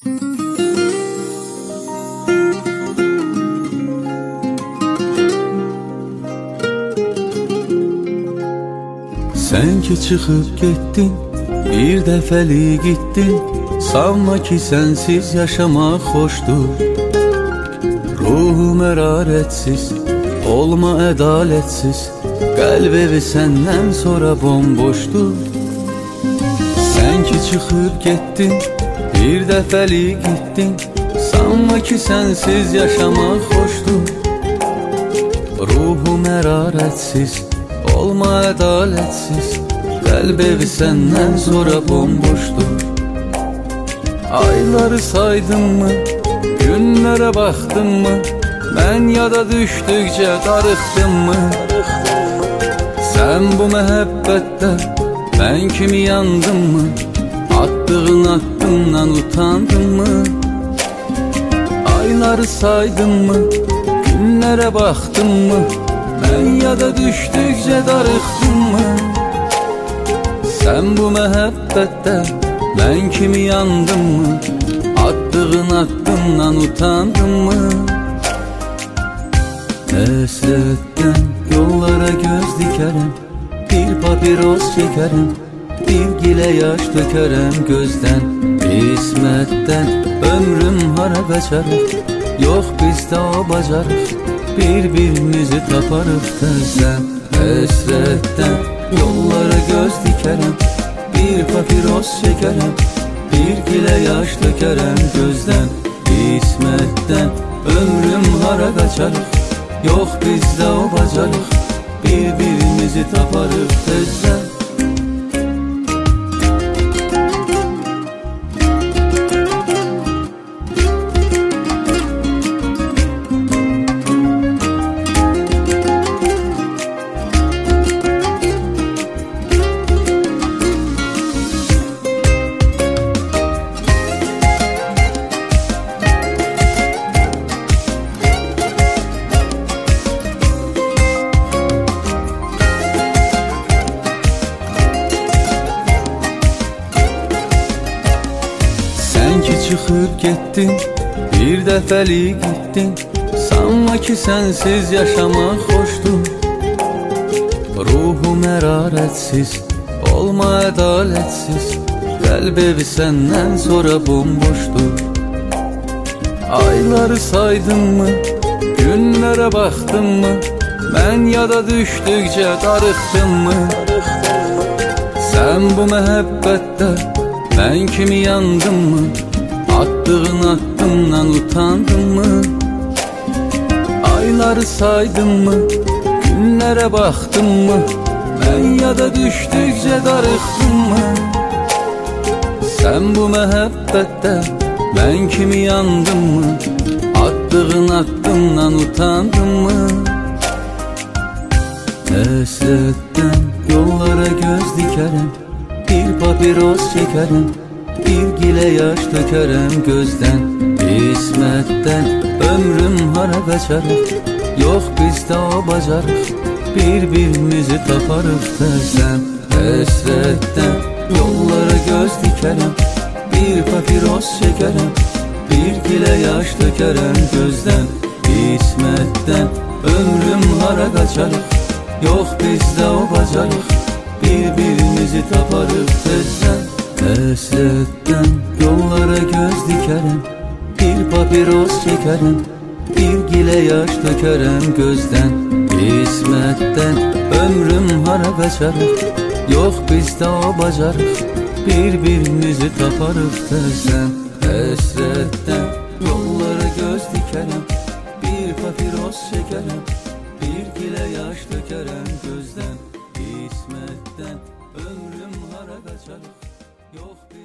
Sen ki çıxıb getdin, bir dəfəlik gitdin. Sanma ki sensiz yaşamaq xoşdur. Ruhum hərarətsiz, olma ədalətsiz. Qəlb evi səndən sonra bomboşdur. Sen ki çıxıb getdin, bir dəfəlik gitdin. Sanma ki sensiz yaşamaq xoşdur. Ruhum hərarətsiz, olma ədalətsiz. Qəlb evi səndən sonra bomboşdur. Ayları saydın mı, günlərə baxdın mı? Mən yada düşdükcə darıxdın mı? Sən bu məhəbbətdə mən kimi yandın mı? Attığın addımdan utandın mı? Ayları saydın mı, günlərə baxdın mı? Mən yada düşdükcə darıxdın mı? Sən bu məhəbbətdə mən kimi yandın mı? Attığın addımdan utandın mı? Həsrətdən yollara göz dikərəm, bir papiros çəkərəm, bir gilə yaş tökərəm gözdən. İsmətdən ömrüm hara qaçarıq, yox bizdə o bacarıq, bir-birimizi taparıq təzdən. Həsrətdən yollara göz dikərəm, bir papiros çəkərəm, bir gilə yaş tökərəm gözdən. İsmətdən ömrüm hara qaçarıq, yox bizdə o bacarıq, bir-birimizi taparıq təzdən. Çıxıb getdin, bir dəfəlik gitdin. Sanma ki sensiz yaşamaq xoşdur. Ruhum hərarətsiz, olma ədalətsiz. Qəlb evi səndən sonra bomboşdur. Ayları saydın mı, günlərə baxdın mı? Mən yada düşdükcə darıxdın mı? Sən bu məhəbbətdə mən kimi yandın mı? Attığın addımdan utandın mı? Ayları saydın mı, günlərə baxdın mı? Mən yada düşdükcə darıxdın mı? Sən bu məhəbbətdə mən kimi yandın mı? Attığın addımdan utandın mı? Həsrətdən yollara göz dikərəm, bir papiros çəkərəm, bir gilə yaş tökərəm gözdən. İsmətdən ömrüm hara qaçarıq, yox bizdə o bacarıq, bir-birimizi taparıq təzdən. Həsrətdən yollara göz dikərəm, bir papiros çəkərəm, bir gilə yaş tökərəm gözdən. İsmətdən ömrüm hara qaçarıq, yox bizdə o bacarıq, bir-birimizi taparıq təzdən. Həsrətdən yollara göz dikərəm, bir papiros çəkərəm, bir gilə yaş tökərəm gözdən. İsmətdən ömrüm hara qaçarıq, yox bizdə o bacarıq, bir-birimizi taparıq təzdən. Həsrətdən yollara göz dikərəm, bir papiros çəkərəm, bir gilə yaş tökərəm gözdən. İsmətdən ömrüm hara qaçarıq, yox bir